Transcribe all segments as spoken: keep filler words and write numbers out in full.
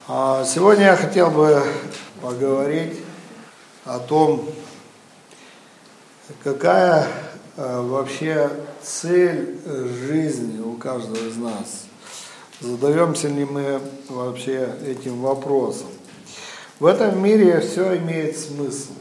Сегодня я хотел бы поговорить о том, какая вообще цель жизни у каждого из нас. Задаемся ли мы вообще этим вопросом? В этом мире все имеет смысл.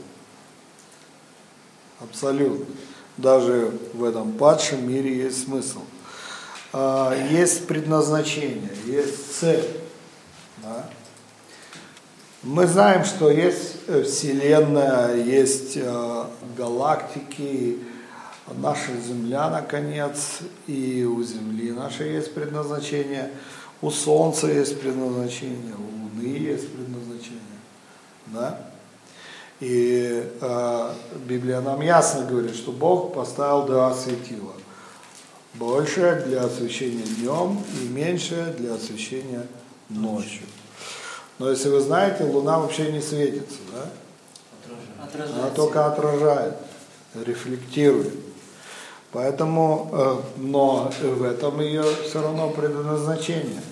Абсолютно. Даже в этом падшем мире есть смысл. Есть предназначение, есть цель. Да? Мы знаем, что есть Вселенная, есть э, галактики, наша Земля, наконец, и у Земли нашей есть предназначение, у Солнца есть предназначение, у Луны есть предназначение. Да? И э, Библия нам ясно говорит, что Бог поставил два светила. Большее для освещения днем и меньшее для освещения ночью. Но если вы знаете, Луна вообще не светится, да? Отражает. Она только отражает, рефлектирует. Поэтому, но в этом ее все равно предназначение.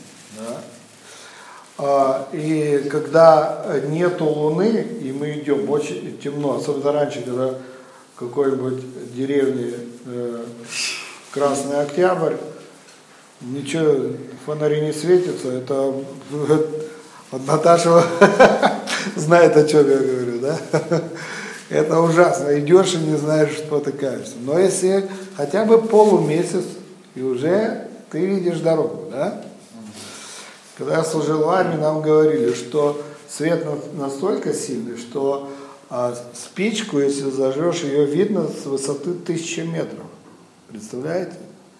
Да? И когда нету Луны, и мы идем, очень темно, особенно раньше, когда в какой-нибудь деревне Красный Октябрь, ничего, фонари не светятся, это вот Наташа знает, о чем я говорю, да? Это ужасно, идешь и не знаешь, что ты кажешься. Но если хотя бы полумесяц, и уже ты видишь дорогу, да? Когда я служил в армии, нам говорили, что свет настолько сильный, что а, спичку, если зажжешь, ее видно с высоты тысячи метров. Представляете?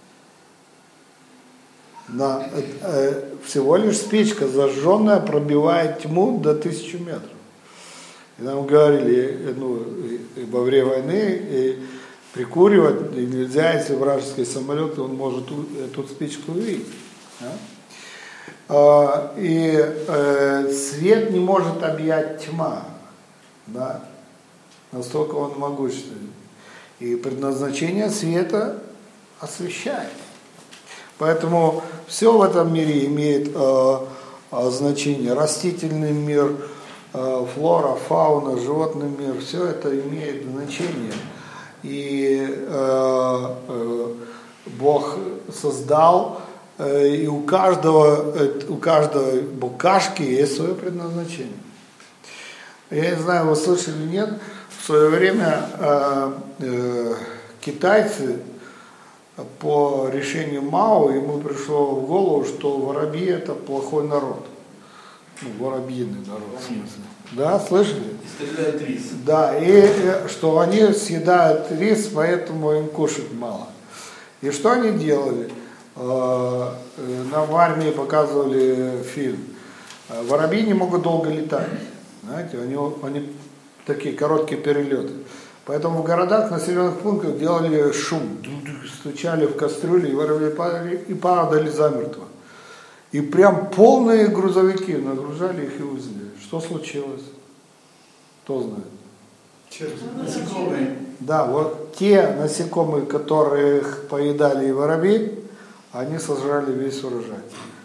На, э, всего лишь спичка зажженная пробивает тьму до тысячи метров. И нам говорили, ну, и во время войны и прикуривать и нельзя, если вражеский самолет, он может эту спичку увидеть. Да? А, и э, свет не может объять тьма. Да? Настолько он могущественный. И предназначение света освещать. Поэтому все в этом мире имеет э, э, значение. Растительный мир, э, флора, фауна, животный мир, все это имеет значение. И э, э, Бог создал, э, и у каждого, э, у каждой букашки есть свое предназначение. Я не знаю, вы слышали или нет, в свое время э, э, китайцы по решению Мао ему пришло в голову, что воробьи это плохой народ. Ну, воробьиный народ, в смысле. Да, слышали? И стреляют рис. Да, и, и что они съедают рис, поэтому им кушать мало. И что они делали? Нам в армии показывали фильм. Воробьи не могут долго летать. Знаете, они, они такие короткие перелеты. Поэтому в городах, населенных пунктах делали шум, стучали в кастрюли, и воробьи падали и падали замертво. И прям полные грузовики нагружали их и увезли. Что случилось? Кто знает? Насекомые. Да, вот те насекомые, которых поедали и воробьи, они сожрали весь урожай.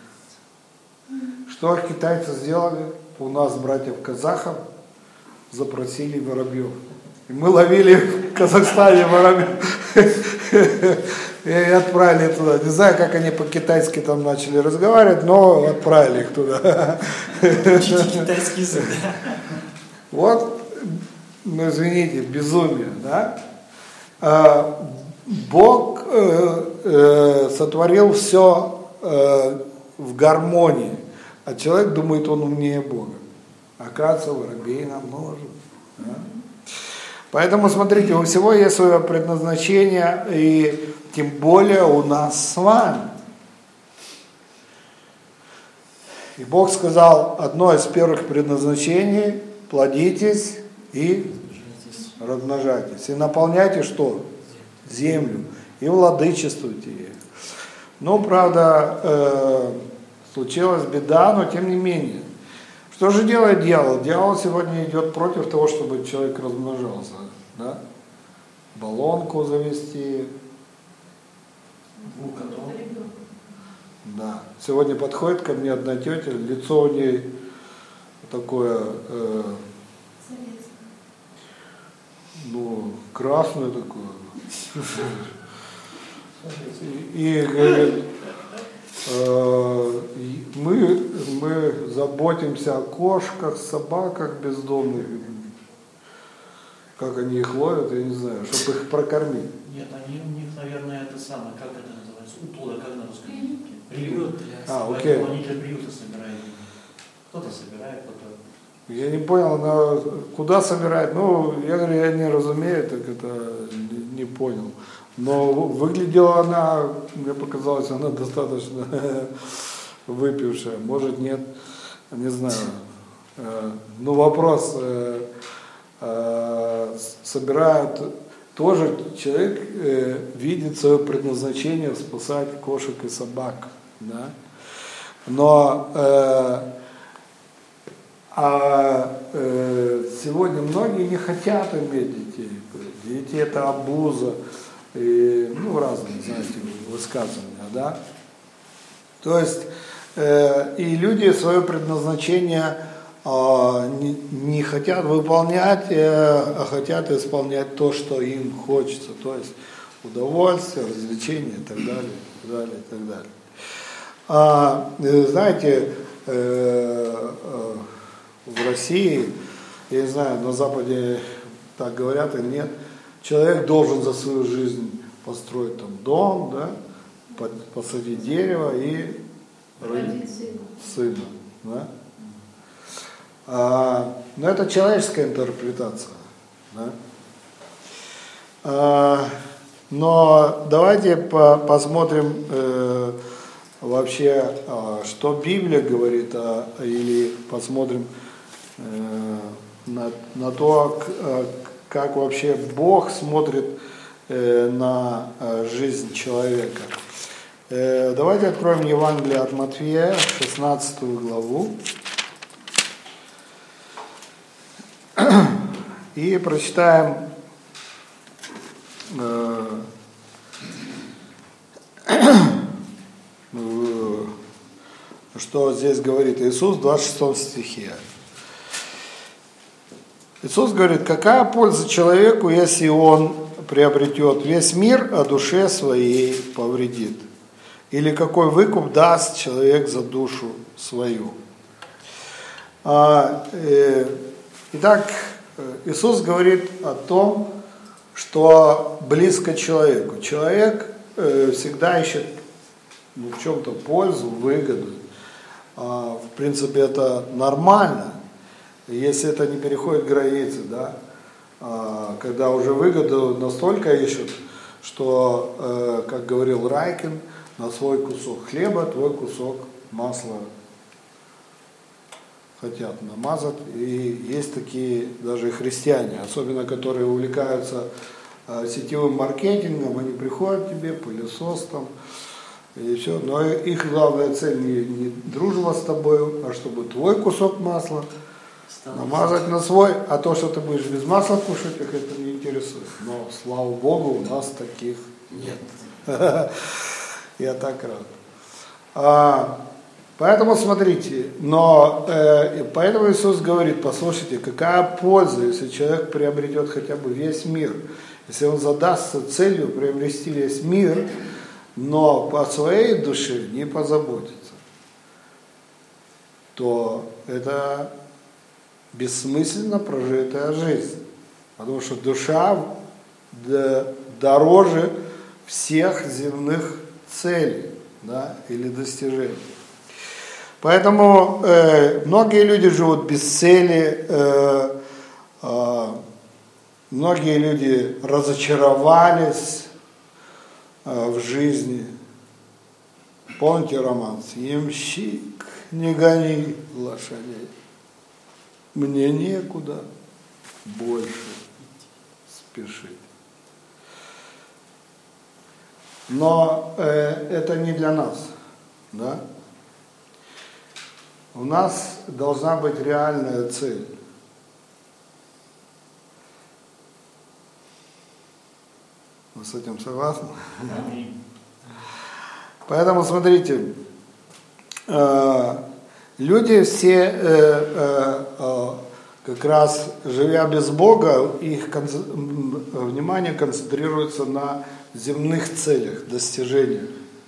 Что китайцы сделали? У нас, братьев казахов, запросили воробьев. И мы ловили в Казахстане воробьев и отправили туда. Не знаю, как они по-китайски там начали разговаривать, но отправили их туда. Учите китайский язык. Вот, ну извините, безумие, да? Бог э, э, сотворил все э, в гармонии, а человек думает, он умнее Бога. Оказывается, воробей нам нужен. Да? Поэтому, смотрите, у всего есть свое предназначение, и тем более у нас с вами. И Бог сказал, одно из первых предназначений – плодитесь и размножайтесь. И наполняйте что? Землю. И владычествуйте ею. Ну, правда, э, случилась беда, но тем не менее. Что же делает дьявол? Дьявол сегодня идет против того, чтобы человек размножался. Да? Баллонку завести. Да. Сегодня подходит ко мне одна тетя, лицо у нее такое, э, ну, красное такое. И говорит, э, мы, мы заботимся о кошках, собаках бездомных. Как они их ловят, я не знаю, чтобы их прокормить. Нет, они у них, наверное, это самое, как это называется, утода, как на русском языке? Приют. А, окей. Поэтому они для приюта собирают. Кто-то собирает, кто-то... Я не понял, она куда собирает. Ну, я говорю, я не разумею, так это не, не понял. Но выглядела она, мне показалось, она достаточно выпившая. Может, нет, не знаю. Ну, вопрос, собирают, тоже человек видит свое предназначение спасать кошек и собак. Да? Но а сегодня многие не хотят иметь детей. Дети это обуза. И, ну, разные, знаете, высказывания, да. То есть, э, и люди свое предназначение э, не, не хотят выполнять, э, а хотят исполнять то, что им хочется, то есть удовольствие, развлечения и так далее, и так далее, и так далее. А, э, знаете, э, э, в России, я не знаю, на Западе так говорят или нет, человек должен за свою жизнь построить там дом, да, посадить дерево и родить сына. Да? А, но это человеческая интерпретация. Да? А, но давайте по, посмотрим э, вообще, э, что Библия говорит, а, или посмотрим э, на, на то, к, как вообще Бог смотрит э, на э, жизнь человека. Э, давайте откроем Евангелие от Матфея, шестнадцатую главу, и прочитаем, э, что здесь говорит Иисус в двадцать шестом стихе. Иисус говорит, какая польза человеку, если он приобретет весь мир, а душе своей повредит? Или какой выкуп даст человек за душу свою? А, э, итак, Иисус говорит о том, что близко человеку. Человек э, всегда ищет ну, в чем-то пользу, выгоду. А, в принципе, это нормально. Если это не переходит границы, да, когда уже выгоду настолько ищут, что, как говорил Райкин, на свой кусок хлеба твой кусок масла хотят намазать. И есть такие даже христиане, особенно которые увлекаются сетевым маркетингом, они приходят к тебе, пылесос там, и все. Но их главная цель не, не дружба с тобой, а чтобы твой кусок масла намазать на свой, а то, что ты будешь без масла кушать, их это не интересует. Но, слава Богу, у нас таких нет. Я так рад. А, поэтому смотрите, но э, поэтому Иисус говорит, послушайте, какая польза, если человек приобретет хотя бы весь мир, если он задастся целью приобрести весь мир, но по своей душе не позаботится, то это бессмысленно прожитая жизнь. Потому что душа дороже всех земных целей, да, или достижений. Поэтому э, многие люди живут без цели, э, э, многие люди разочаровались э, в жизни. Помните романс? Ямщик, не гони лошадей. Мне некуда больше спешить. Но э, это не для нас, да? У нас должна быть реальная цель. Вы с этим согласны? Поэтому смотрите, э, Люди все, э, э, э, как раз живя без Бога, их конц- внимание концентрируется на земных целях, достижениях.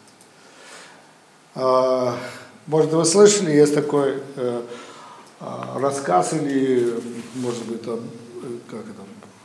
Э, может, вы слышали, есть такой э, э, рассказ или, может быть, там, как это,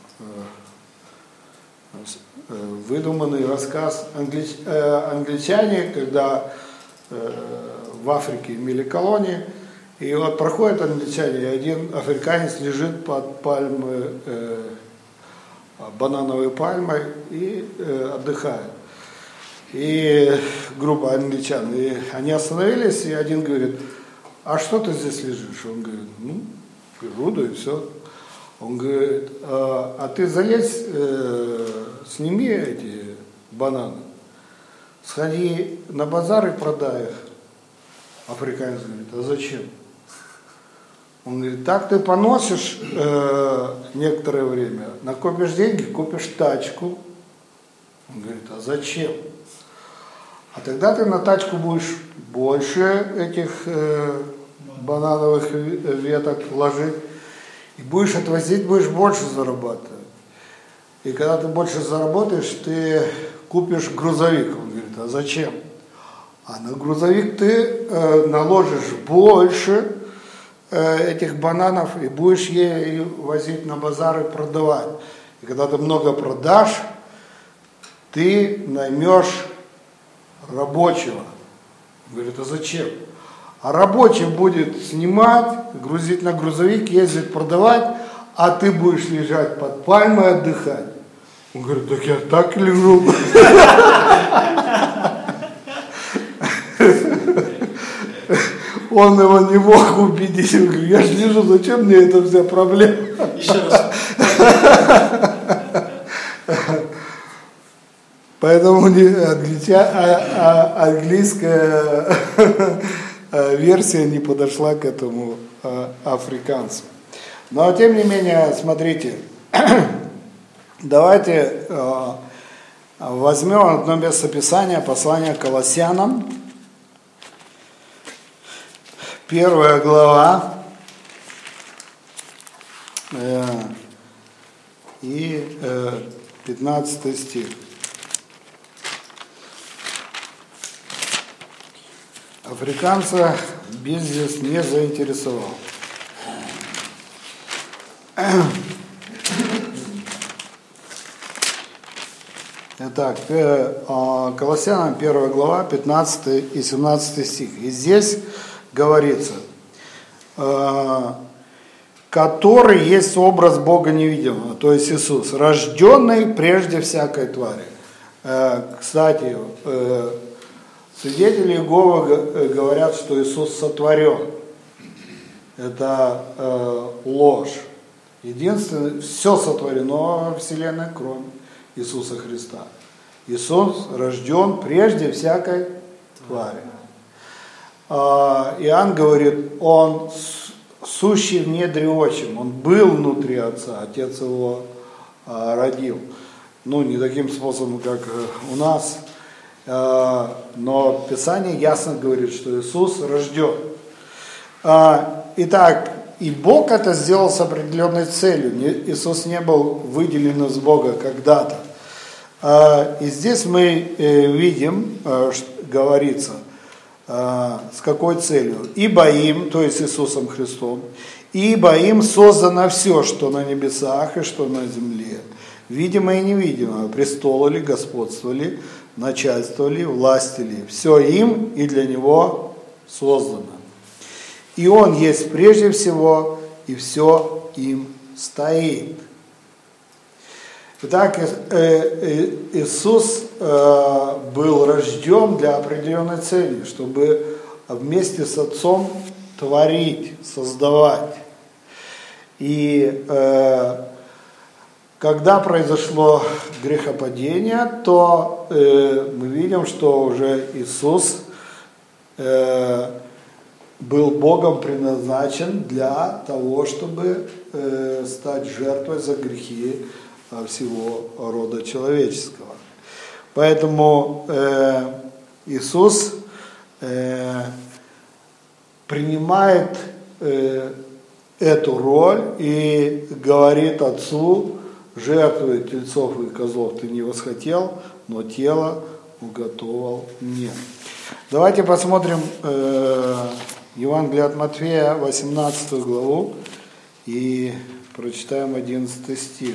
э, выдуманный рассказ. Англич, э, англичане, когда э, в Африке имели колонии, и вот проходят англичане, и один африканец лежит под пальмой, э, банановой пальмой и э, отдыхает. И группа англичан, и они остановились, и один говорит: а что ты здесь лежишь? Он говорит: ну, природа и все. Он говорит: а, а ты залезь, э, сними эти бананы, сходи на базар и продай их. Африканец говорит: а зачем? Он говорит: так ты поносишь э, некоторое время, накопишь деньги, купишь тачку. Он говорит: а зачем? А тогда ты на тачку будешь больше этих э, банановых веток ложить, и будешь отвозить, будешь больше зарабатывать. И когда ты больше заработаешь, ты купишь грузовик. Он говорит: а зачем? А на грузовик ты э, наложишь больше э, этих бананов и будешь ей возить на базар и продавать. И когда ты много продашь, ты наймешь рабочего. Говорит: а зачем? А рабочий будет снимать, грузить на грузовик, ездить продавать, а ты будешь лежать под пальмой отдыхать. Он говорит: так я так лежу. Он его не мог убедить. Он говорит: я же лежу, зачем мне эта вся проблема? Еще раз. Поэтому английская версия не подошла к этому африканцу. Но тем не менее, смотрите, давайте возьмем одно местописание, послание к Колоссянам, первая глава, и пятнадцатый стих. Африканца бизнес не заинтересовал. Итак, Колоссянам первая глава, пятнадцатый и семнадцатый стих. И здесь говорится: который есть образ Бога невидимого, то есть Иисус, рожденный прежде всякой твари. Кстати, свидетели Иеговы говорят, что Иисус сотворен. Это э, ложь. Единственное, все сотворено во Вселенной, кроме Иисуса Христа. Иисус рожден прежде всякой твари. Э, Иоанн говорит: он сущий в недре отчим, он был внутри Отца, Отец его э, родил. Ну, не таким способом, как у нас. Но Писание ясно говорит, что Иисус рожден. Итак, и Бог это сделал с определенной целью. Иисус не был выделен из Бога когда-то. И здесь мы видим, что говорится, с какой целью. Ибо им, то есть Иисусом Христом, ибо им создано все, что на небесах и что на земле, видимое и невидимое, престолы ли, господство ли, начальство ли, власти ли, все им и для него создано. И он есть прежде всего, и все им стоит. Итак, Иисус был рожден для определенной цели, чтобы вместе с Отцом творить, создавать. И когда произошло грехопадение, то э, мы видим, что уже Иисус э, был Богом предназначен для того, чтобы э, стать жертвой за грехи э, всего рода человеческого. Поэтому э, Иисус э, принимает э, эту роль и говорит отцу: жертвы тельцов и козлов ты не восхотел, но тело уготовал мне. Давайте посмотрим э, Евангелие от Матфея, восемнадцатую главу, и прочитаем одиннадцатый стих.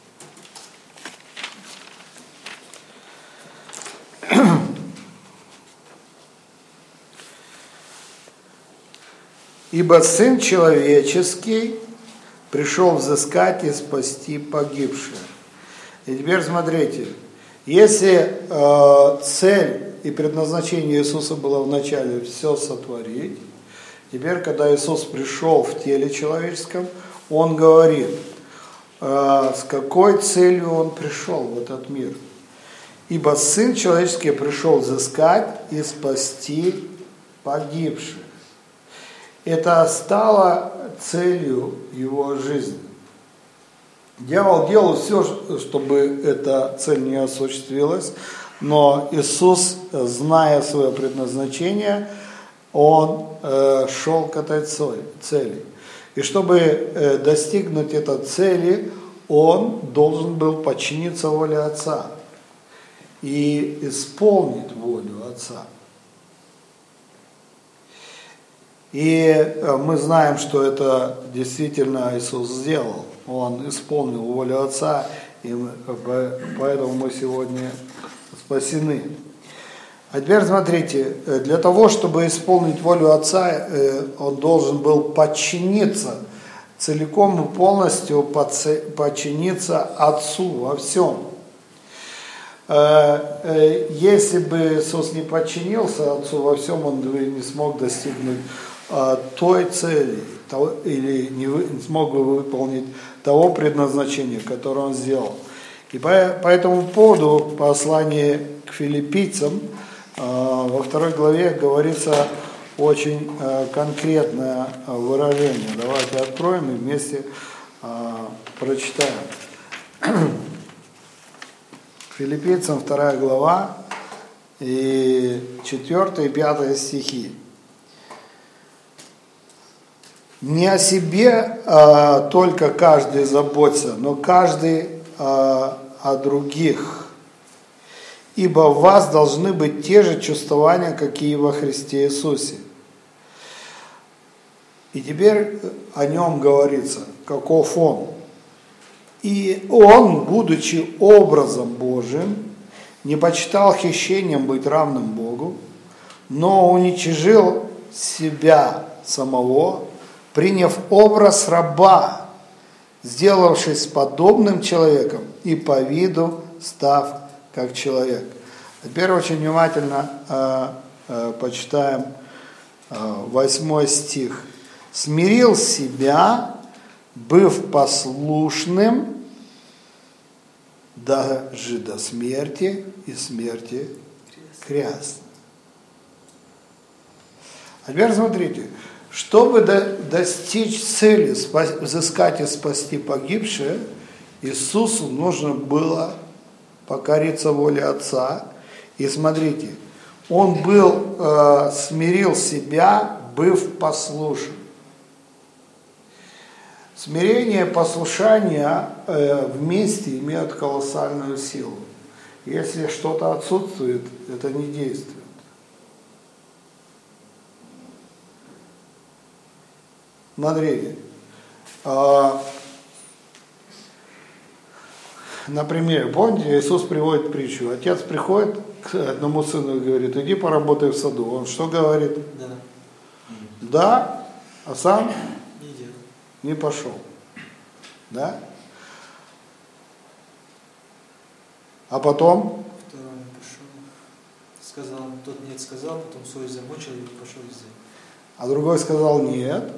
«Ибо Сын Человеческий пришел взыскать и спасти погибших». И теперь смотрите, если э, цель и предназначение Иисуса было вначале все сотворить, теперь, когда Иисус пришел в теле человеческом, Он говорит, э, с какой целью Он пришел в этот мир. «Ибо Сын Человеческий пришел взыскать и спасти погибших». Это стало целью Его жизни. Дьявол делал все, чтобы эта цель не осуществилась, но Иисус, зная свое предназначение, Он э, шел к этой цели. И чтобы э, достигнуть этой цели, Он должен был подчиниться воле Отца и исполнить волю Отца. И мы знаем, что это действительно Иисус сделал. Он исполнил волю Отца, и мы, поэтому мы сегодня спасены. А теперь смотрите, для того, чтобы исполнить волю Отца, Он должен был подчиниться, целиком и полностью подчиниться Отцу во всем. Если бы Иисус не подчинился Отцу во всем, Он бы не смог достигнуть той цели, того, или не, вы, не смог бы выполнить того предназначения, которое Он сделал. И по, по этому поводу послание к филиппийцам э, во второй главе говорится очень э, конкретное выражение. Давайте откроем и вместе э, прочитаем. Филиппийцам вторая глава и четвёртый и пятый стихи. Не о себе а, только каждый заботится, но каждый а, о других. Ибо в вас должны быть те же чувствования, какие во Христе Иисусе. И теперь о нем говорится, каков он. И он, будучи образом Божиим, не почитал хищением быть равным Богу, но уничижил себя самого, приняв образ раба, сделавшись подобным человеком и по виду став как человек. Теперь очень внимательно э, э, почитаем э, восьмой стих. «Смирил себя, быв послушным даже до смерти и смерти крестной». А теперь смотрите. Чтобы достичь цели, взыскать и спасти погибшие, Иисусу нужно было покориться воле Отца. И смотрите, Он был, э, смирил себя, быв послушен. Смирение и послушание э, вместе имеют колоссальную силу. Если что-то отсутствует, это не действует. Смотрите, например, помните, Иисус приводит притчу. Отец приходит к одному сыну и говорит: иди поработай в саду. Он что говорит? Да. Да, а сам не пошел. Да? А потом? Второй пошел. Сказал, тот нет сказал, потом совесть замучил и пошел сделать. А другой сказал нет.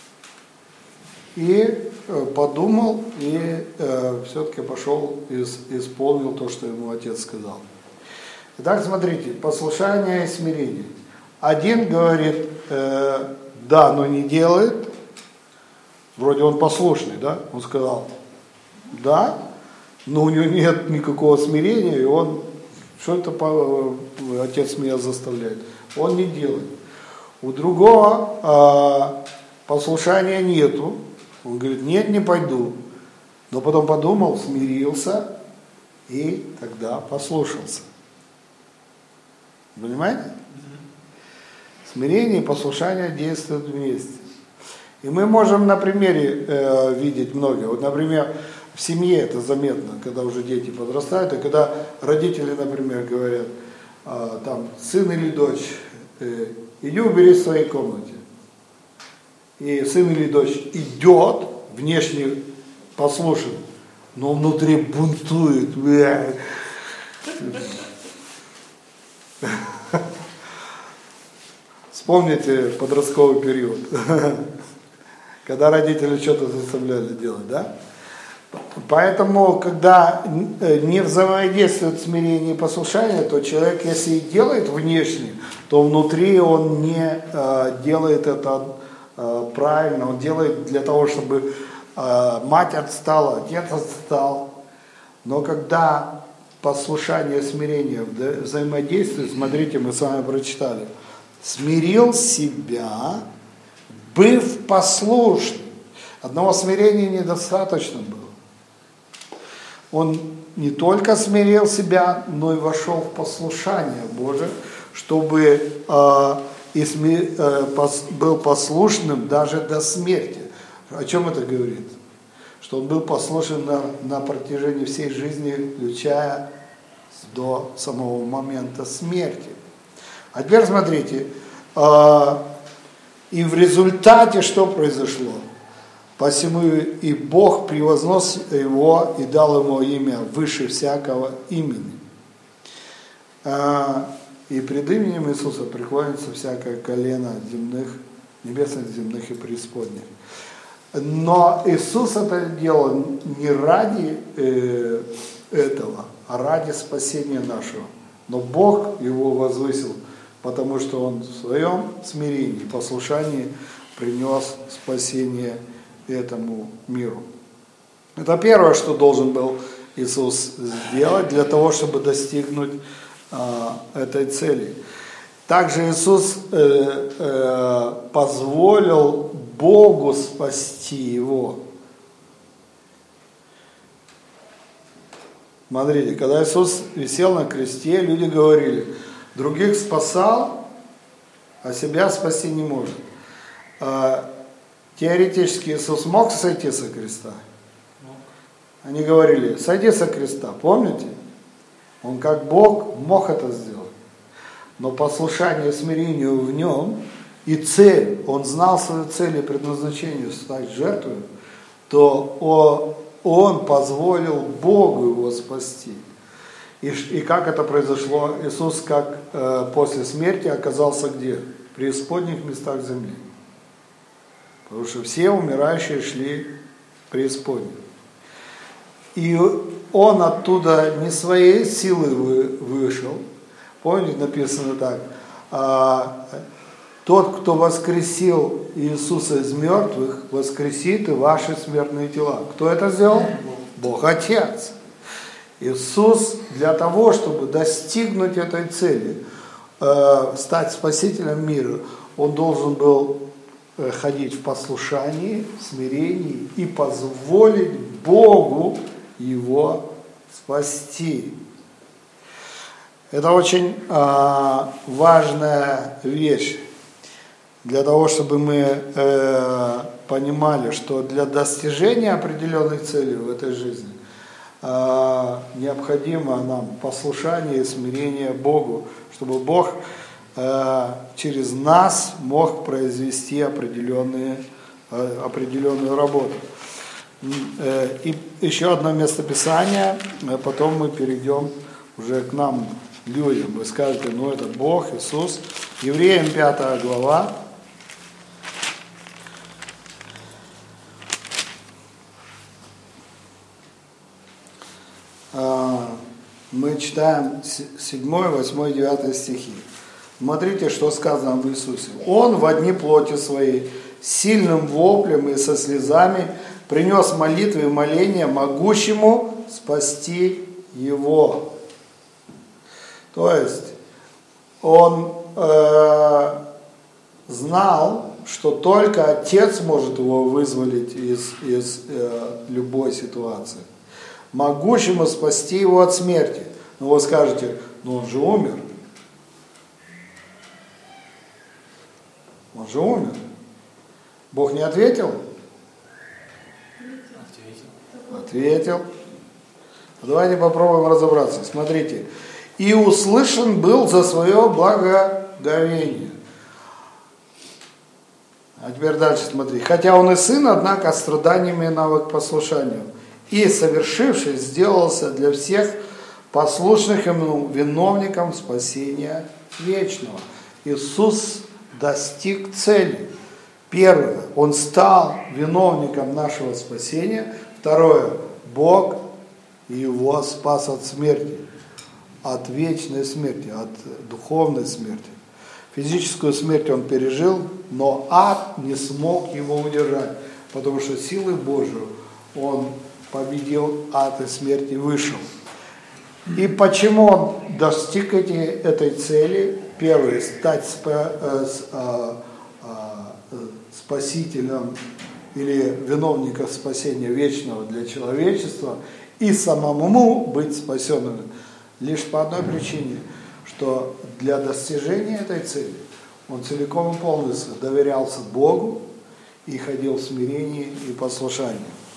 И подумал, и э, все-таки пошел и исполнил то, что ему отец сказал. Итак, смотрите, послушание и смирение. Один говорит, э, да, но не делает. Вроде он послушный, да? Он сказал, да, но у него нет никакого смирения, и он, что это по, отец меня заставляет? Он не делает. У другого э, послушания нету. Он говорит, нет, не пойду. Но потом подумал, смирился и тогда послушался. Понимаете? Смирение и послушание действуют вместе. И мы можем на примере э, видеть многое. Вот, например, в семье это заметно, когда уже дети подрастают, и когда родители, например, говорят, э, там, сын или дочь, э, иди уберись в своей комнате. И сын или дочь идет, внешне послушен, но внутри бунтует. Вспомните подростковый период, когда родители что-то заставляли делать, да? Поэтому, когда не взаимодействует смирение и послушание, то человек, если и делает внешне, то внутри он не э, делает это э, правильно, он делает для того, чтобы э, мать отстала, отец отстал. Но когда послушание и смирение взаимодействуют, смотрите, мы с вами прочитали, смирил себя, быв послушным. Одного смирения недостаточно было. Он не только смирил себя, но и вошел в послушание Божие, чтобы э, и сми, э, пос, был послушным даже до смерти. О чем это говорит? Что он был послушен на, на протяжении всей жизни, включая до самого момента смерти. А теперь смотрите, э, и в результате что произошло? Посему и Бог превознес его и дал ему имя выше всякого имени. Э, и пред именем Иисуса преклонится всякое колено земных, небесных, земных и преисподних. Но Иисус это делал не ради э, этого, а ради спасения нашего. Но Бог его возвысил, потому что Он в своем смирении и послушании принес спасение этому миру. Это первое, что должен был Иисус сделать для того, чтобы достигнуть а, этой цели. Также Иисус э, э, позволил Богу спасти его. Смотрите, когда Иисус висел на кресте, люди говорили, других спасал, а себя спасти не может. Теоретически Иисус мог сойти со креста? Они говорили, сойди со креста, помните? Он как Бог мог это сделать. Но послушание и смирению в нем и цель, он знал свою цель и предназначение стать жертвой, то он позволил Богу его спасти. И, и как это произошло? Иисус как э, после смерти оказался где? В преисподних местах земли. Потому что все умирающие шли в преисподнюю. И он оттуда не своей силой вы, вышел. Помните, написано так. А, тот, кто воскресил Иисуса из мертвых, воскресит и ваши смертные тела. Кто это сделал? Бог Отец. Иисус для того, чтобы достигнуть этой цели, э, стать спасителем мира, он должен был э, ходить в послушании, в смирении и позволить Богу его спасти. Это очень э, важная вещь для того, чтобы мы э, понимали, что для достижения определенных целей в этой жизни э, необходимо нам послушание и смирение Богу, чтобы Бог э, через нас мог произвести определенные, э, определенную работу. Э, и еще одно местописание, э, потом мы перейдем уже к нам, людям. Вы скажете, ну это Бог, Иисус. Евреям пятая глава. Мы читаем седьмой, восьмой, девятый стихи. Смотрите, что сказано об Иисусе. Он во дни плоти своей сильным воплем и со слезами принес молитвы и моления могущему спасти его. То есть он э, знал, что только Отец может его вызволить из, из э, любой ситуации, могущему спасти его от смерти. Ну вы скажете, ну он же умер. Он же умер. Бог не ответил? Ответил. Ответил. Давайте попробуем разобраться. Смотрите. И услышан был за свое благоговение. А теперь дальше смотри. Хотя он и сын, однако страданиями навык к послушанию. И, совершившись, сделался для всех послушных ему виновником спасения вечного. Иисус достиг цели. Первое, он стал виновником нашего спасения. Второе, Бог его спас от смерти, от вечной смерти, от духовной смерти. Физическую смерть он пережил, но ад не смог его удержать, потому что силой Божией он победил ад и смерть и вышел. И почему он достиг эти, этой цели? Первое, стать спа, э, с, э, э, спасителем или виновником спасения вечного для человечества и самому быть спасенным. Лишь по одной причине, что для достижения этой цели он целиком и полностью доверялся Богу и ходил в смирении и послушании.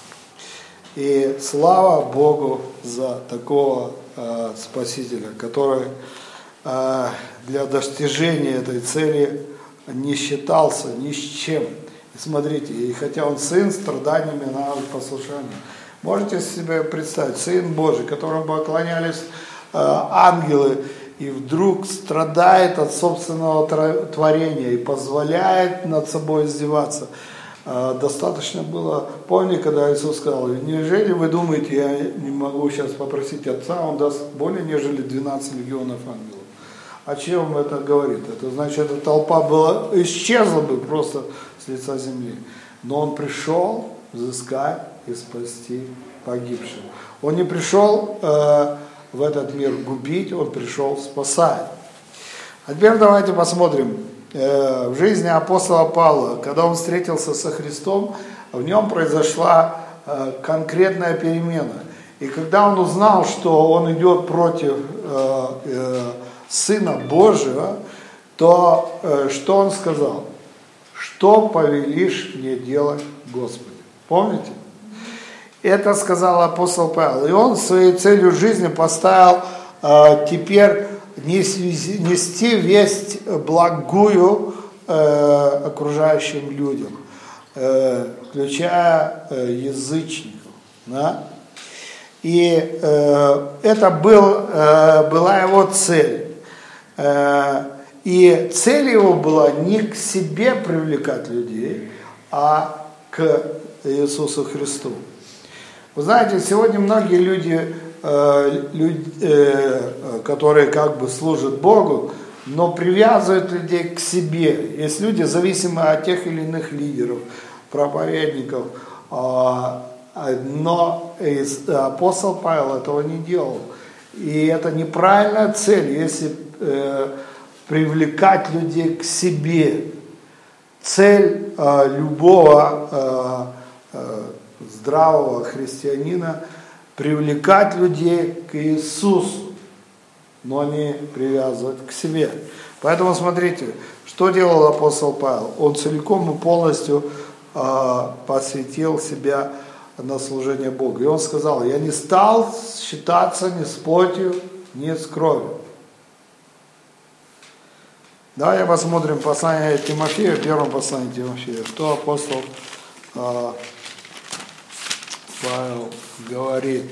И слава Богу за такого э, Спасителя, который э, для достижения этой цели не считался ни с чем. И смотрите, и хотя он сын, страданиями навык послушания. Можете себе представить, сын Божий, которому поклонялись э, ангелы, и вдруг страдает от собственного творения и позволяет над собой издеваться. Достаточно было, помните, когда Иисус сказал, неужели вы думаете, я не могу сейчас попросить Отца, Он даст более, нежели двенадцать легионов ангелов. О чем это говорит? Это значит, эта толпа была, исчезла бы просто с лица земли. Но Он пришел взыскать и спасти погибших. Он не пришел э, в этот мир губить, Он пришел спасать. А теперь давайте посмотрим. В жизни апостола Павла, когда он встретился со Христом, в нем произошла конкретная перемена. И когда он узнал, что он идет против Сына Божьего, то что он сказал? Что повелишь мне делать, Господи? Помните? Это сказал апостол Павел. И он своей целью жизни поставил теперь нести весть благую э, окружающим людям, э, включая э, язычников. Да? И э, это был, э, была его цель. Э, и цель его была не к себе привлекать людей, а к Иисусу Христу. Вы знаете, сегодня многие люди, люди, которые как бы служат Богу, но привязывают людей к себе. Есть люди, зависимые от тех или иных лидеров, проповедников. Но апостол Павел этого не делал. И это неправильная цель, если привлекать людей к себе. Цель любого здравого христианина привлекать людей к Иисусу, но не привязывать к себе. Поэтому смотрите, что делал апостол Павел. Он целиком и полностью э, посвятил себя на служение Богу. И он сказал, я не стал считаться ни с плотью, ни с кровью. Давайте посмотрим послание Тимофея, первое послание Тимофея, что апостол э, Павел говорит.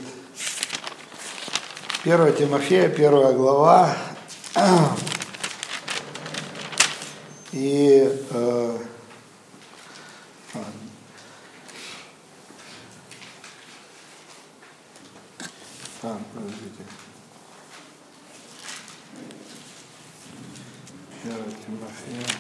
первое Тимофея, первая глава. И э, а, подождите. первое Тимофея.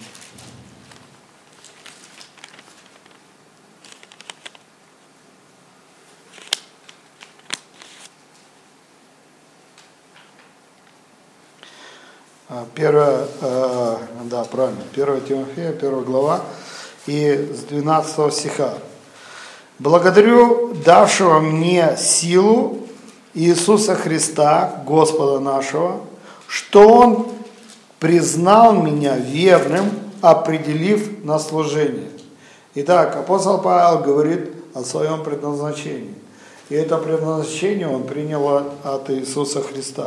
первая, да, правильно, первое Тимофея, первая глава, и с двенадцатого стиха. «Благодарю давшего мне силу Иисуса Христа, Господа нашего, что Он признал меня верным, определив на служение». Итак, апостол Павел говорит о своем предназначении. И это предназначение он принял от Иисуса Христа.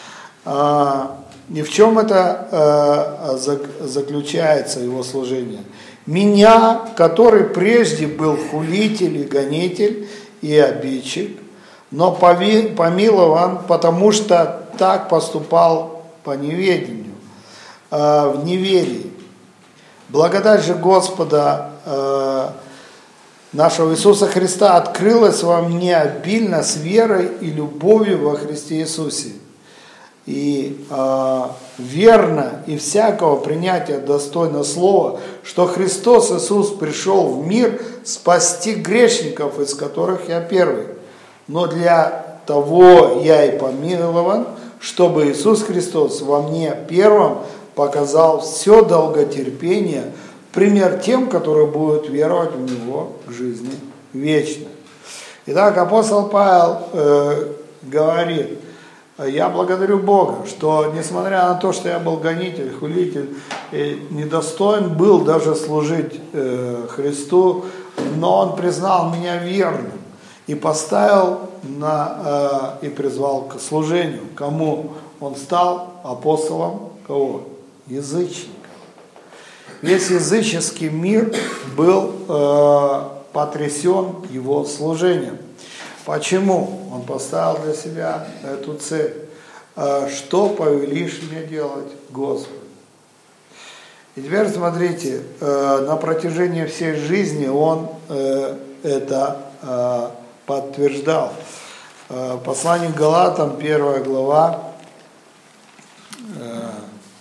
И в чем это заключается его служение? «Меня, который прежде был хулитель и гонитель и обидчик, но помилован, потому что так поступал по неведению, в неверии. Благодать же Господа нашего Иисуса Христа открылась во мне обильно с верой и любовью во Христе Иисусе. И э, верно и всякого принятия достойно слова, что Христос Иисус пришел в мир спасти грешников, из которых я первый. Но для того я и помилован, чтобы Иисус Христос во мне первым показал все долготерпение, пример тем, которые будут веровать в Него к жизни вечной». Итак, апостол Павел э, говорит: я благодарю Бога, что несмотря на то, что я был гонитель, хулитель, недостоин был даже служить э, Христу, но Он признал меня верным и поставил на, э, и призвал к служению. Кому? Он стал апостолом кого? Язычников. Весь языческий мир был э, потрясен его служением. Почему? Он поставил для себя эту цель. Э, что повелишь мне делать, Господи? И теперь смотрите, э, на протяжении всей жизни он э, это э, подтверждал. Э, послание к Галатам, первая глава, э,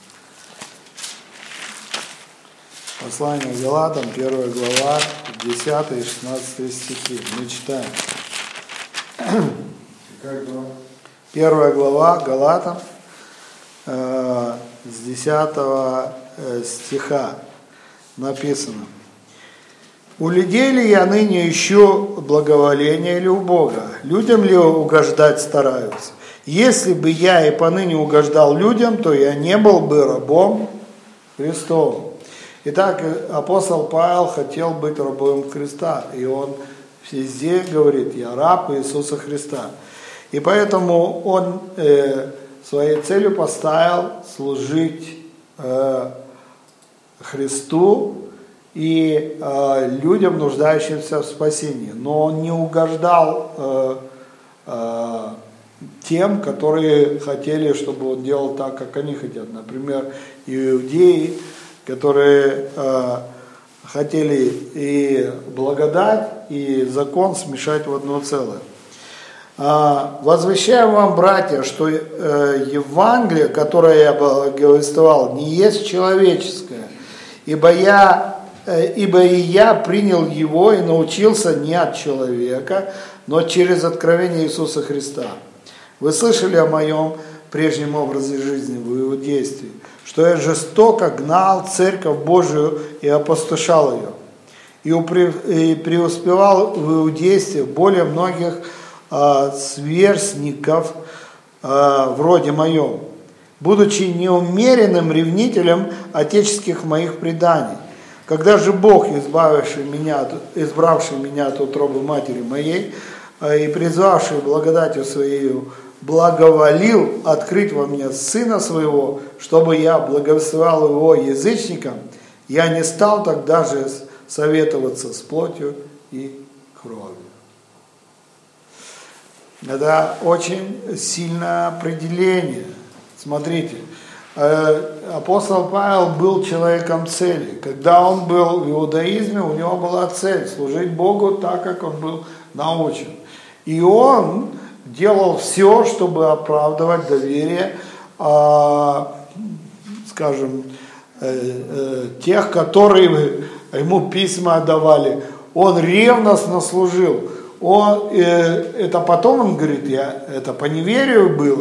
Послание к Галатам, первая глава, десятый и шестнадцатый стихи. Мы читаем. Первая глава Галатам, э, с десятого э, стиха написано: «У людей ли я ныне ищу благоволения или у Бога? Людям ли угождать стараюсь? Если бы я и поныне угождал людям, то я не был бы рабом Христовым». Итак, апостол Павел хотел быть рабом Христа, и он везде говорит: я раб Иисуса Христа. И поэтому он э, своей целью поставил служить э, Христу и э, людям, нуждающимся в спасении. Но он не угождал э, э, тем, которые хотели, чтобы он делал так, как они хотят. Например, иудеи, которые э, хотели и благодать, и закон смешать в одно целое. Э, возвещаю вам, братья, что э, Евангелие, которое я благовествовал, не есть человеческое, ибо, я, э, ибо и я принял его и научился не от человека, но через откровение Иисуса Христа. Вы слышали о моем прежнем образе жизни в иудействе, что я жестоко гнал церковь Божию и опустошал ее, и преуспевал в иудействе более многих э, сверстников э, вроде моем, будучи неумеренным ревнителем отеческих моих преданий. Когда же Бог, избавивший меня, избравший меня от утробы матери моей э, и призвавший благодатью Своей, благоволил открыть во мне Сына Своего, чтобы я благовествовал Его язычникам, я не стал тогда же советоваться с плотью и кровью». Это очень сильное определение. Смотрите, апостол Павел был человеком цели. Когда он был в иудаизме, у него была цель служить Богу так, как он был научен. И он делал все, чтобы оправдывать доверие, э, скажем, э, э, тех, которые ему письма отдавали. Он ревностно служил. Он, э, это потом он говорит, я, это по неверию было,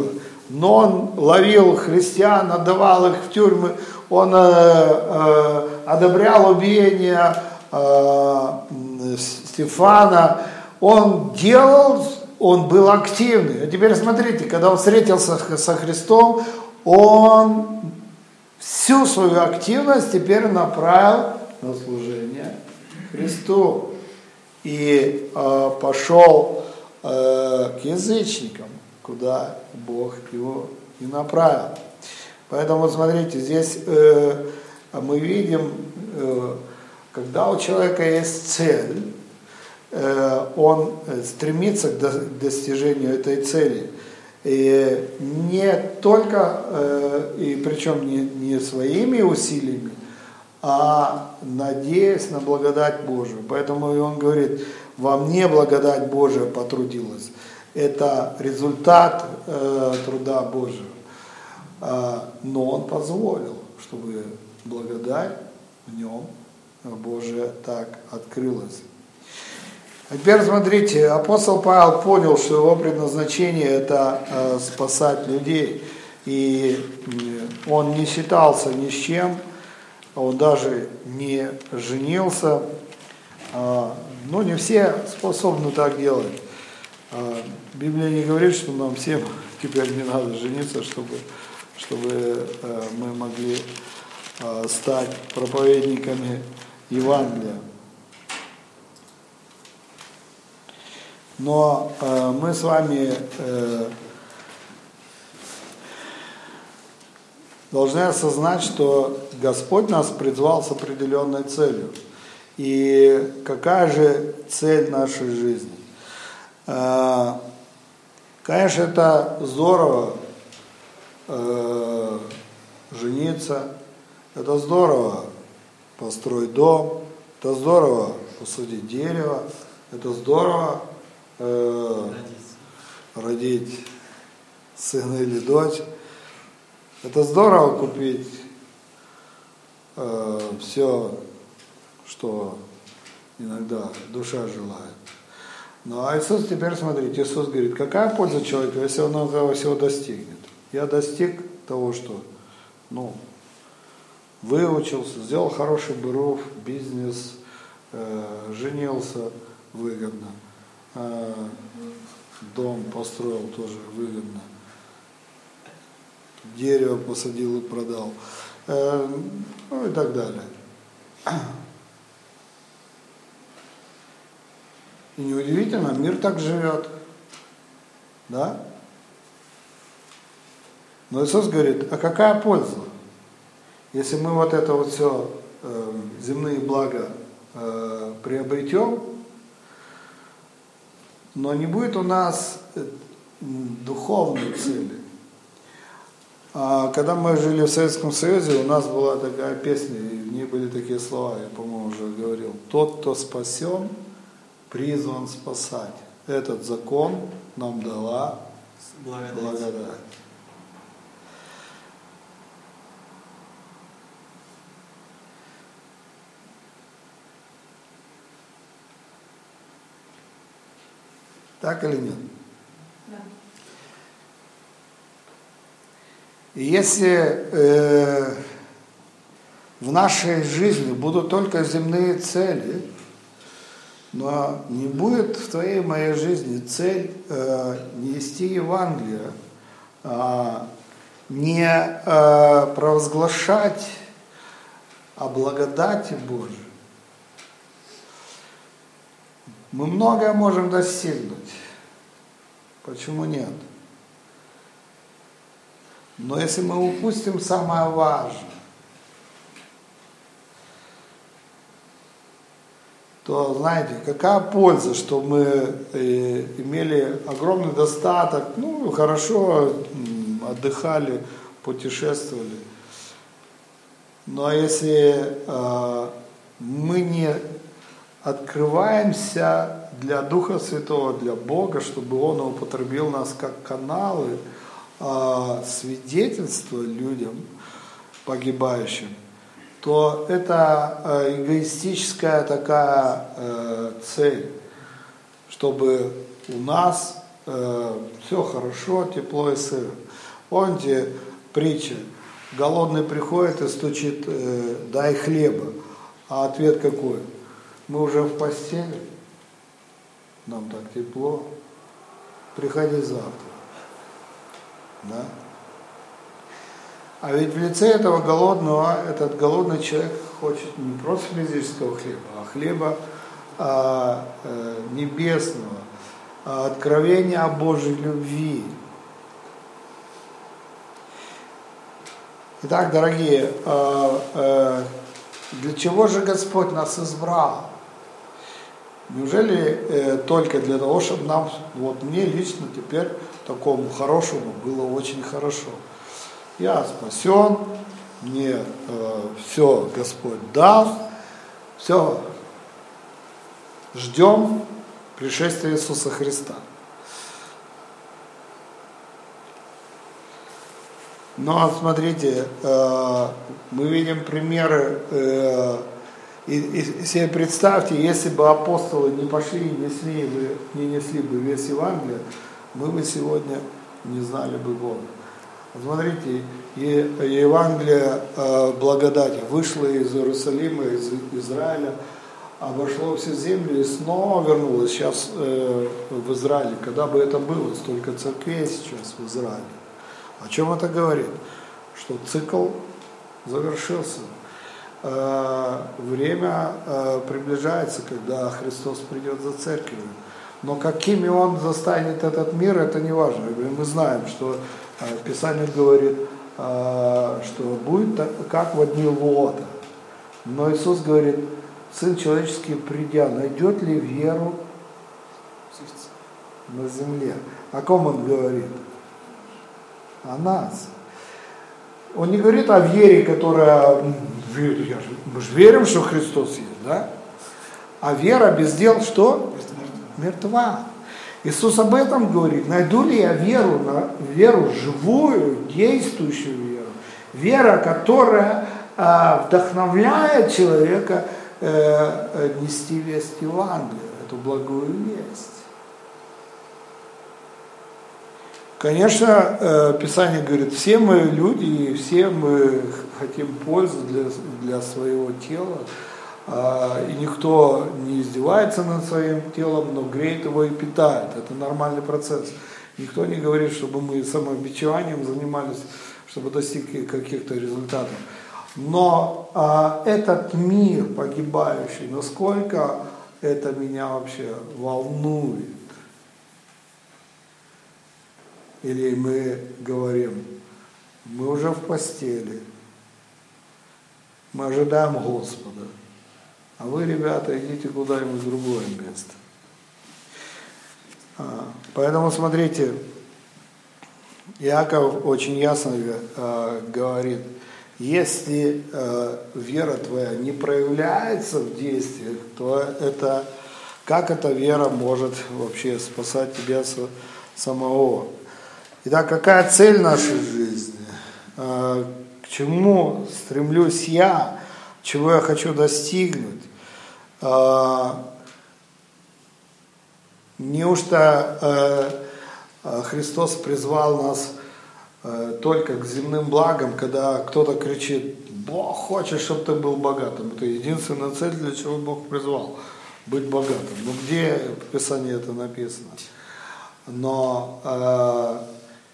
но он ловил христиан, отдавал их в тюрьмы, он э, э, одобрял убиение э, Стефана, он делал, он был активный. А теперь смотрите, когда он встретился со Христом, он всю свою активность теперь направил на служение Христу. И э, пошел э, к язычникам, куда Бог его и направил. Поэтому вот смотрите, здесь э, мы видим, э, когда у человека есть цель, э, он стремится к достижению этой цели. И не только, э, и причем не, не своими усилиями, а надеясь на благодать Божию. Поэтому и он говорит, во мне благодать Божия потрудилась. Это результат э, труда Божьего. Э, но он позволил, чтобы благодать в нем Божия так открылась. А теперь смотрите, апостол Павел понял, что его предназначение это э, спасать людей. И э, он не считался ни с чем, он даже не женился. Э, но не все способны так делать. Э, Библия не говорит, что нам всем теперь не надо жениться, чтобы, чтобы э, мы могли э, стать проповедниками Евангелия. Но э, мы с вами э, должны осознать, что Господь нас призвал с определенной целью. И какая же цель нашей жизни? Э, конечно, это здорово э, жениться, это здорово построить дом, это здорово посадить дерево, это здорово родить сына или дочь. Это здорово купить э, все, что иногда душа желает. Ну а Иисус, теперь смотрите, Иисус говорит, какая польза человеку, если он этого всего достигнет? Я достиг того, что ну, выучился, сделал хороший бюро, бизнес, э, женился выгодно. Дом построил тоже выгодно, дерево посадил и продал, ну и так далее. И неудивительно, мир так живет, да? Но Иисус говорит, а какая польза, если мы вот это вот все земные блага приобретем, но не будет у нас духовной цели. А когда мы жили в Советском Союзе, у нас была такая песня, и в ней были такие слова, я, по-моему, уже говорил. Тот, кто спасен, призван спасать. Этот закон нам дала благодать. благодать. Так или нет? Да. И если э, в нашей жизни будут только земные цели, но не будет в твоей и моей жизни цель э, нести Евангелие, э, не э, провозглашать о благодати Божией, мы многое можем достигнуть. Почему нет? Но если мы упустим самое важное, то, знаете, какая польза, что мы э, имели огромный достаток, ну, хорошо отдыхали, путешествовали. Но если э, мы не открываемся для Духа Святого, для Бога, чтобы Он употребил нас как каналы э, свидетельства людям погибающим, то это э, эгоистическая такая э, цель, чтобы у нас э, все хорошо, тепло и сыро. Помните притча? Голодный приходит и стучит, э, дай хлеба. А ответ какой? Мы уже в постели, нам так тепло, приходи завтра. Да? А ведь в лице этого голодного, этот голодный человек хочет не просто физического хлеба, а хлеба а, а, небесного, а откровения о Божьей любви. Итак, дорогие, а, а, для чего же Господь нас избрал? Неужели э, только для того, чтобы нам, вот мне лично теперь такому хорошему было очень хорошо? Я спасен, мне э, все Господь дал, все, ждем пришествия Иисуса Христа. Но смотрите, э, мы видим примеры, э, и, и себе представьте, если бы апостолы не пошли и несли бы, не несли бы весь Евангелие, мы бы сегодня не знали бы Бога. Смотрите, Евангелие э, благодати вышло из Иерусалима, из Израиля, обошло всю землю и снова вернулось сейчас э, в Израиле. Когда бы это было, столько церквей сейчас в Израиле. О чем это говорит? Что цикл завершился. Э, время э, приближается, когда Христос придет за церковью. Но какими Он застанет этот мир, это не важно. Мы знаем, что э, Писание говорит, э, что будет так, как в дни Лота. Но Иисус говорит, Сын человеческий, придя, найдет ли веру на земле? О ком Он говорит? О нас. Он не говорит о вере, которая, мы же верим, что Христос есть, да? А вера без дел что? Мертва. Иисус об этом говорит. Найду ли я веру, на веру живую, действующую веру? Вера, которая э, вдохновляет человека э, э, нести весть Евангелия, эту благую весть. Конечно, э, Писание говорит, все мы люди, и все мы хотим пользу для, для своего тела. И никто не издевается над своим телом, но греет его и питает. Это нормальный процесс. Никто не говорит, чтобы мы самобичеванием занимались, чтобы достичь каких-то результатов. Но а, этот мир погибающий, насколько это меня вообще волнует? Или мы говорим, мы уже в постели, мы ожидаем Господа. А вы, ребята, идите куда-нибудь в другое место. А, поэтому, смотрите, Иаков очень ясно а, говорит, если а, вера твоя не проявляется в действиях, то это, как эта вера может вообще спасать тебя со, самого? Итак, какая цель нашей жизни? А, к чему стремлюсь я? Чего я хочу достигнуть? А, неужто а, Христос призвал нас а, только к земным благам, когда кто-то кричит, Бог хочет, чтобы ты был богатым. Это единственная цель, для чего Бог призвал, быть богатым. Но где в Писании это написано? Но а,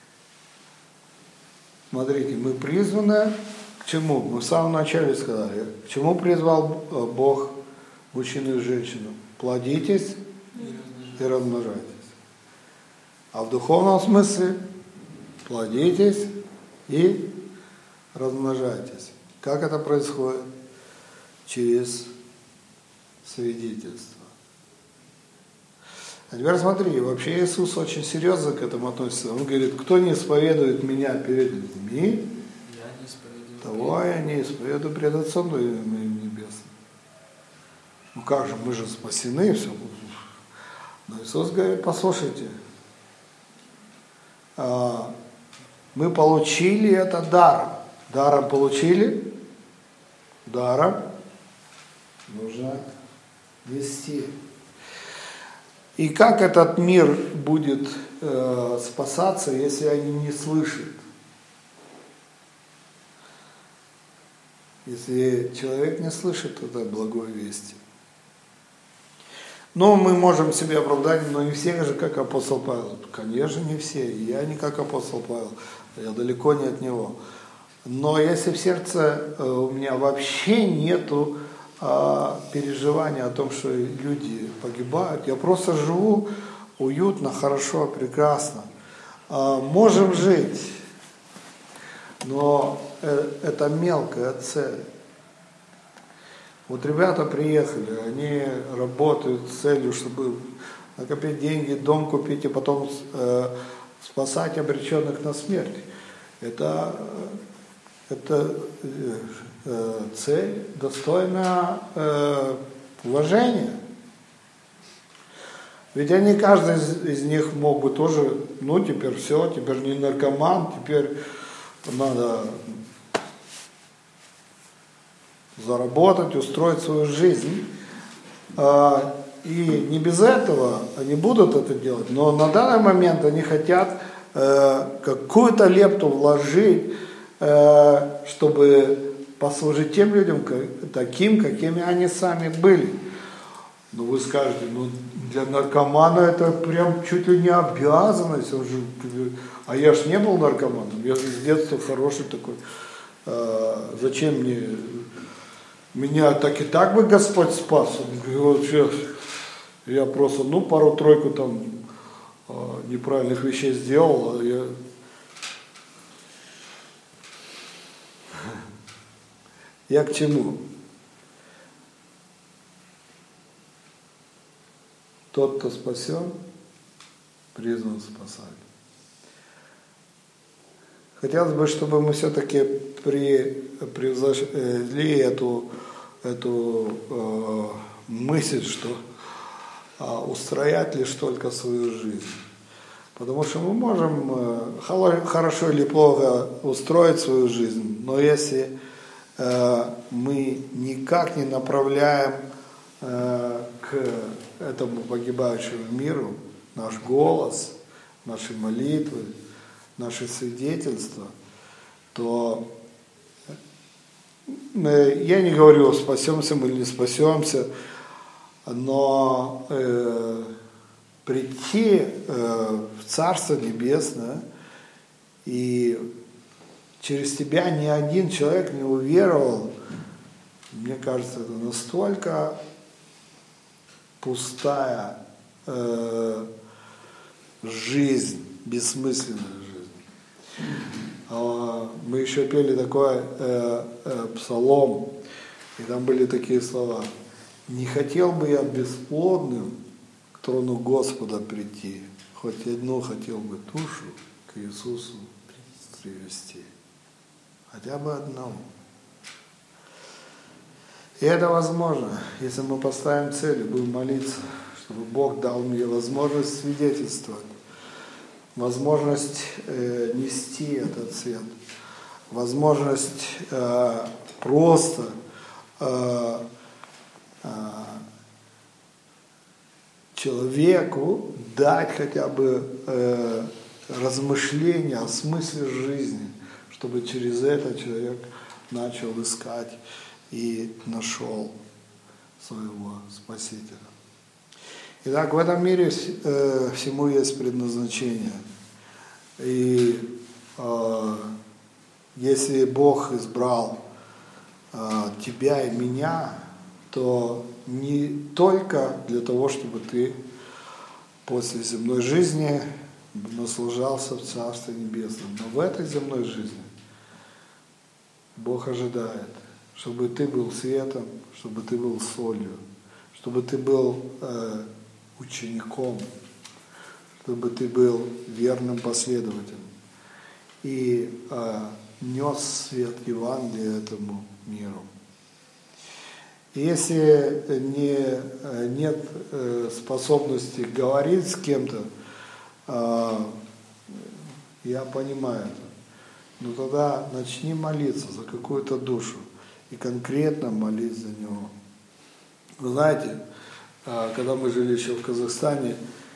смотрите, мы призваны к чему? Мы в самом начале сказали, к чему призвал Бог мужчину и женщину? Плодитесь и размножайтесь. А в духовном смысле плодитесь и размножайтесь. Как это происходит? Через свидетельство. А теперь смотри, вообще Иисус очень серьезно к этому относится. Он говорит, кто не исповедует меня перед людьми, того я не исповедую пред Отцом моим небесным. Ну как же, мы же спасены, все. Но Иисус говорит, послушайте, мы получили это даром. Даром получили, даром нужно нести. И как этот мир будет э, спасаться, если они не слышат если человек не слышит этой благой вести. Но мы можем себе оправдать, но не все же как апостол Павел. Конечно, не все. Я не как апостол Павел. Я далеко не от него. Но если в сердце у меня вообще нету а, переживания о том, что люди погибают, я просто живу уютно, хорошо, прекрасно. А, можем жить, но это мелкая цель. Вот ребята приехали, они работают с целью, чтобы накопить деньги, дом купить и потом э, спасать обреченных на смерть. Это, это э, цель достойна э, уважения. Ведь они, каждый из, из них мог бы тоже, ну теперь все, теперь не наркоман, теперь надо заработать, устроить свою жизнь. И не без этого они будут это делать, но на данный момент они хотят какую-то лепту вложить, чтобы послужить тем людям, таким, какими они сами были. Ну вы скажете, ну для наркомана это прям чуть ли не обязанность. Он же, а я ж не был наркоманом, я же с детства хороший такой. Зачем мне... Меня так и так бы Господь спас. Вот сейчас я просто, ну, пару-тройку там э, неправильных вещей сделал. А я... я к чему? Тот, кто спасен, призван спасать. Хотелось бы, чтобы мы все-таки при, превзошли эту, эту э, мысль, что э, устроять лишь только свою жизнь. Потому что мы можем э, хорошо или плохо устроить свою жизнь, но если э, мы никак не направляем э, к этому погибающему миру наш голос, наши молитвы, наши свидетельства, то я не говорю, спасемся мы или не спасемся, но э, прийти э, в Царство Небесное, и через тебя ни один человек не уверовал, мне кажется, это настолько пустая э, жизнь, бессмысленная жизнь. Мы еще пели такой э, э, псалом, и там были такие слова: «Не хотел бы я бесплодным к трону Господа прийти, хоть одну хотел бы душу к Иисусу привести». Хотя бы одну. И это возможно, если мы поставим цель и будем молиться, чтобы Бог дал мне возможность свидетельствовать, возможность э, нести этот свет, возможность э, просто э, э, человеку дать хотя бы э, размышления о смысле жизни, чтобы через это человек начал искать и нашел своего Спасителя. Итак, в этом мире э, всему есть предназначение. И э, если Бог избрал э, тебя и меня, то не только для того, чтобы ты после земной жизни наслаждался в Царстве Небесном, но в этой земной жизни Бог ожидает, чтобы ты был светом, чтобы ты был солью, чтобы ты был э, учеником, чтобы ты был верным последователем и э, нес свет Евангелия этому миру. И если не, нет э, способности говорить с кем-то, э, я понимаю это, но тогда начни молиться за какую-то душу и конкретно молись за него. Вы знаете, когда мы жили еще в Казахстане,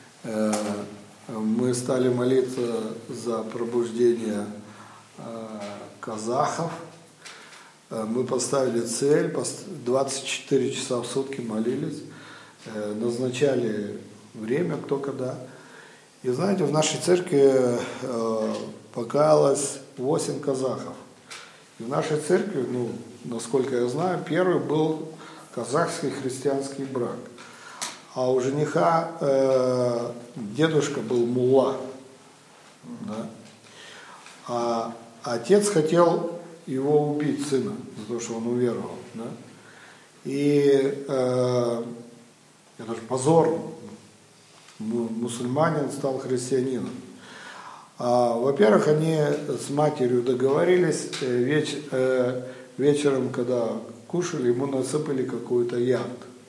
мы стали молиться за пробуждение казахов, мы поставили цель, двадцать четыре часа в сутки молились, назначали время, кто когда. И знаете, в нашей церкви покаялось восемь казахов. И в нашей церкви, ну, насколько я знаю, первый был казахский христианский брак. А у жениха э, дедушка был мулла. Да? А отец хотел его убить, сына, за то, что он уверовал. Да? И э, это же позор. Мусульманин стал христианином. А, во-первых, они с матерью договорились, веч, э, вечером, когда кушали, ему насыпали какую-то яд.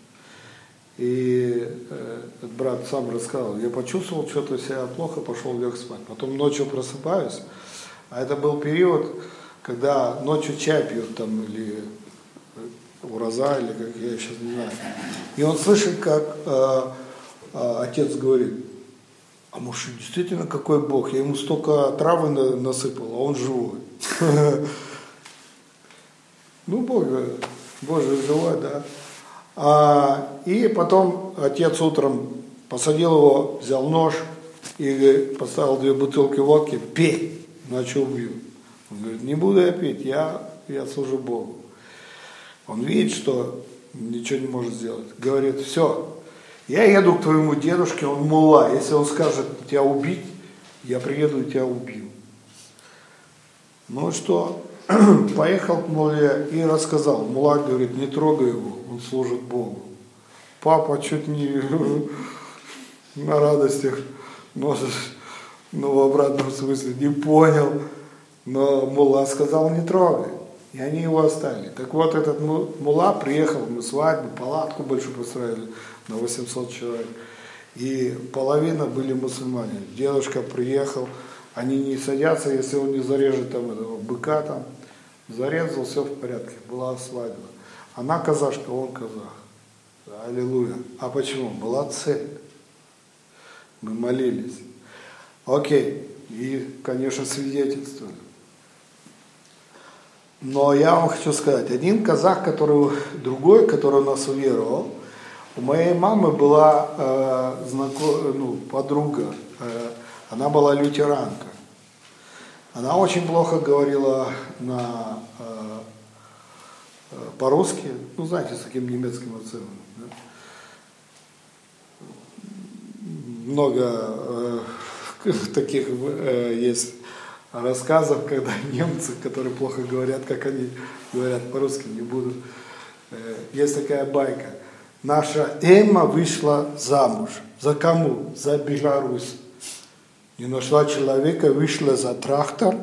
И э, этот брат сам рассказал, я почувствовал что-то себя плохо, пошел лег спать. Потом ночью просыпаюсь, а это был период, когда ночью чай пьют там, или ураза, или как, я сейчас не знаю. И он слышит, как э, э, отец говорит, а может действительно какой Бог, я ему столько травы на, насыпал, а он живой. Ну, Бог, Боже, живой, да. А, и потом отец утром посадил его, взял нож и поставил две бутылки водки, пей, иначе убью. Он говорит, не буду я пить, я, я служу Богу. Он видит, что ничего не может сделать. Говорит, все, я еду к твоему дедушке, он мулла, если он скажет тебя убить, я приеду и тебя убью. Ну что, поехал к мулле и рассказал. Мулла говорит, не трогай его, он служит Богу. Папа чуть не на радостях, но, но в обратном смысле не понял. Но мулла сказал, не трогай. И они его оставили. Так вот, этот мулла приехал, мы свадьбу, палатку большую построили на восемьсот человек. И половина были мусульмане. Дедушка приехал, они не садятся, если он не зарежет там этого быка там. Зарезал, все в порядке, была свадьба. Она казашка, он казах. Аллилуйя. А почему? Была цель. Мы молились. Окей. И, конечно, свидетельствовали. Но я вам хочу сказать, один казах, который, другой, который у нас уверовал, у моей мамы была э, знаком, ну, подруга, э, она была лютеранка. Она очень плохо говорила на, э, э, по-русски, ну, знаете, с таким немецким акцентом. Да? Много э, таких э, есть рассказов, когда немцы, которые плохо говорят, как они говорят по-русски, не буду. Э, есть такая байка. Наша Эмма вышла замуж. За кому? За Беларусь. Не нашла человека, вышла за трактор.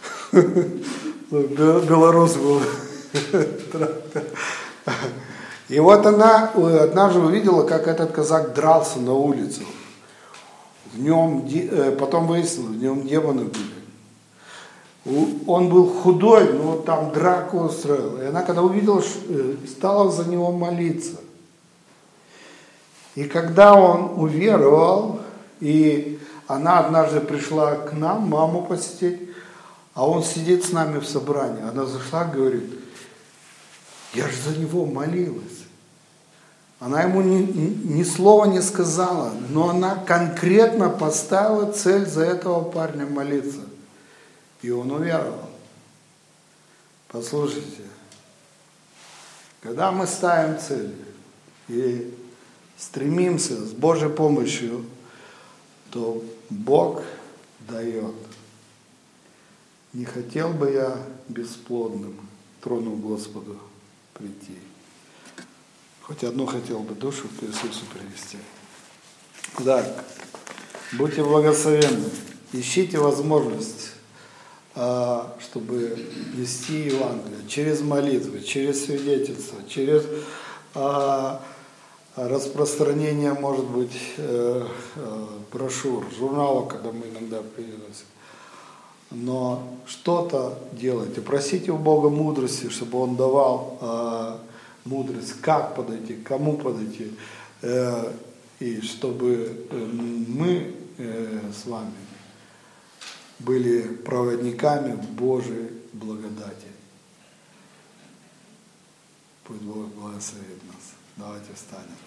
Белорус был трактор. И вот она однажды увидела, как этот казак дрался на улице. В нем, потом выяснилось, в нем демоны были. Он был худой, но там драку устроил. И она, когда увидела, стала за него молиться. И когда он уверовал, и она однажды пришла к нам, маму посетить, а он сидит с нами в собрании. Она зашла и говорит, я же за него молилась. Она ему ни, ни слова не сказала, но она конкретно поставила цель за этого парня молиться. И он уверовал. Послушайте, когда мы ставим цель и стремимся с Божьей помощью, то Бог дает. Не хотел бы я бесплодным к трону Господу прийти. Хоть одну хотел бы душу к Иисусу привести. Так, будьте благословенны. Ищите возможность, чтобы нести Евангелие через молитвы, через свидетельство, через распространение, может быть, брошюр, журналов, когда мы иногда приносим. Но что-то делайте. Просите у Бога мудрости, чтобы Он давал э, мудрость, как подойти, к кому подойти. Э, и чтобы мы э, с вами были проводниками Божьей благодати. Пусть Бог благословит нас. Давайте встанем.